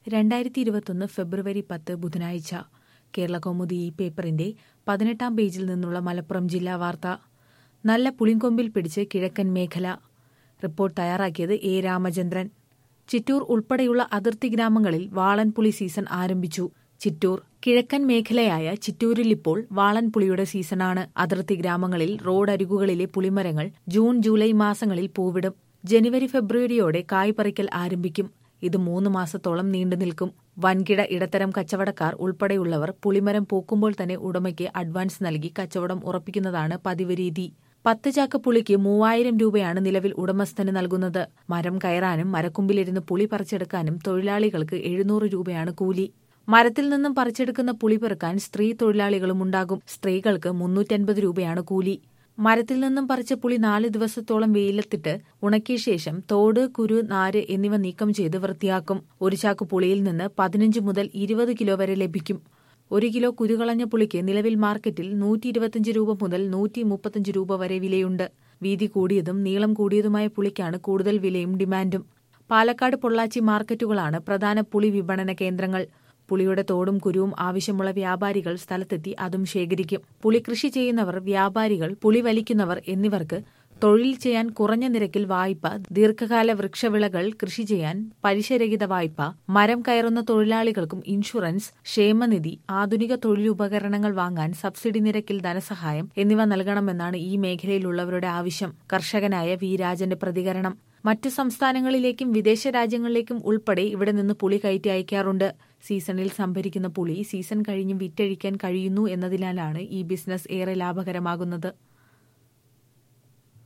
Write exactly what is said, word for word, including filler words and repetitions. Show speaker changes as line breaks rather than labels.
രണ്ടായിരത്തി ഇരുപത്തൊന്ന് ഫെബ്രുവരി പത്ത് ബുധനാഴ്ച കേരളകൗമുദി ഈ പേപ്പറിന്റെ പതിനെട്ടാം പേജിൽ നിന്നുള്ള മലപ്പുറം ജില്ലാ വാർത്ത. നല്ല പുളിങ്കൊമ്പിൽ പിടിച്ച് കിഴക്കൻ മേഖല. റിപ്പോർട്ട് തയ്യാറാക്കിയത് എ രാമചന്ദ്രൻ. ചിറ്റൂർ ഉൾപ്പെടെയുള്ള അതിർത്തി ഗ്രാമങ്ങളിൽ വാളൻപുളി സീസൺ ആരംഭിച്ചു. ചിറ്റൂർ കിഴക്കൻ മേഖലയായ ചിറ്റൂരിലിപ്പോൾ വാളൻപുളിയുടെ സീസണാണ്. അതിർത്തി ഗ്രാമങ്ങളിൽ റോഡരികുകളിലെ പുളിമരങ്ങൾ ജൂൺ ജൂലൈ മാസങ്ങളിൽ പൂവിടും. ജനുവരി ഫെബ്രുവരിയോടെ കായ് പറിക്കൽ ആരംഭിക്കും. ഇത് മൂന്ന് മാസത്തോളം നീണ്ടുനിൽക്കും. വൻകിട ഇടത്തരം കച്ചവടക്കാർ ഉൾപ്പെടെയുള്ളവർ പുളിമരം പൂക്കുമ്പോൾ തന്നെ ഉടമയ്ക്ക് അഡ്വാൻസ് നൽകി കച്ചവടം ഉറപ്പിക്കുന്നതാണ് പതിവ് രീതി. പത്ത് ചാക്ക് പുളിക്ക് മൂവായിരം രൂപയാണ് നിലവിൽ ഉടമസ്ഥന് നൽകുന്നത്. മരം കയറാനും മരക്കൊമ്പിലിരുന്ന് പുളി പറിച്ചെടുക്കാനും തൊഴിലാളികൾക്ക് എഴുന്നൂറ് രൂപയാണ് കൂലി. മരത്തിൽ നിന്നും പറിച്ചെടുക്കുന്ന പുളി പെറുക്കാൻ സ്ത്രീ തൊഴിലാളികളും ഉണ്ടാകും. സ്ത്രീകൾക്ക് മുന്നൂറ്റൻപത് രൂപയാണ് കൂലി. മരത്തിൽ നിന്നും പറിച്ച പുളി നാല് ദിവസത്തോളം വെയിലത്തിട്ട് ഉണക്കിയ ശേഷം തോട്, കുരു, നാര് എന്നിവ നീക്കം ചെയ്ത് വൃത്തിയാക്കും. ഒരു ചാക്ക് പുളിയിൽ നിന്ന് പതിനഞ്ച് മുതൽ ഇരുപത് കിലോ വരെ ലഭിക്കും. ഒരു കിലോ കുരുകളഞ്ഞ പുളിക്ക് നിലവിൽ മാർക്കറ്റിൽ നൂറ്റി ഇരുപത്തിയഞ്ച് രൂപ മുതൽ നൂറ്റി മുപ്പത്തിയഞ്ച് രൂപ വരെ വിലയുണ്ട്. വീതി കൂടിയതും നീളം കൂടിയതുമായ പുളിക്കാണ് കൂടുതൽ വിലയും ഡിമാൻഡും. പാലക്കാട്, പൊള്ളാച്ചി മാർക്കറ്റുകളാണ് പ്രധാന പുളി വിപണന കേന്ദ്രങ്ങൾ. പുളിയുടെ തോടും കുരുവും ആവശ്യമുള്ള വ്യാപാരികൾ സ്ഥലത്തെത്തി അതും ശേഖരിക്കും. പുളി കൃഷി ചെയ്യുന്നവർ, വ്യാപാരികൾ, പുളി വലിക്കുന്നവർ എന്നിവർക്ക് തൊഴിൽ ചെയ്യാൻ കുറഞ്ഞ നിരക്കിൽ വായ്പ, ദീർഘകാല വൃക്ഷവിളകൾ കൃഷി ചെയ്യാൻ പലിശരഹിത വായ്പ, മരം കയറുന്ന തൊഴിലാളികൾക്കും ഇൻഷുറൻസ്, ക്ഷേമനിധി, ആധുനിക തൊഴിലുപകരണങ്ങൾ വാങ്ങാൻ സബ്സിഡി നിരക്കിൽ ധനസഹായം എന്നിവ നൽകണമെന്നാണ് ഈ മേഖലയിലുള്ളവരുടെ ആവശ്യം. കർഷകനായ വി രാജന്റെ പ്രതികരണം. മറ്റു സംസ്ഥാനങ്ങളിലേക്കും വിദേശ രാജ്യങ്ങളിലേക്കും ഉൾപ്പെടെ ഇവിടെ നിന്ന് പുളി കയറ്റി അയക്കാറുണ്ട്. സീസണിൽ സംഭരിക്കുന്ന പുളി സീസൺ കഴിഞ്ഞ് വിറ്റഴിക്കാൻ കഴിയുന്നു എന്നതിനാലാണ് ഈ ബിസിനസ് ഏറെ ലാഭകരമാകുന്നത്.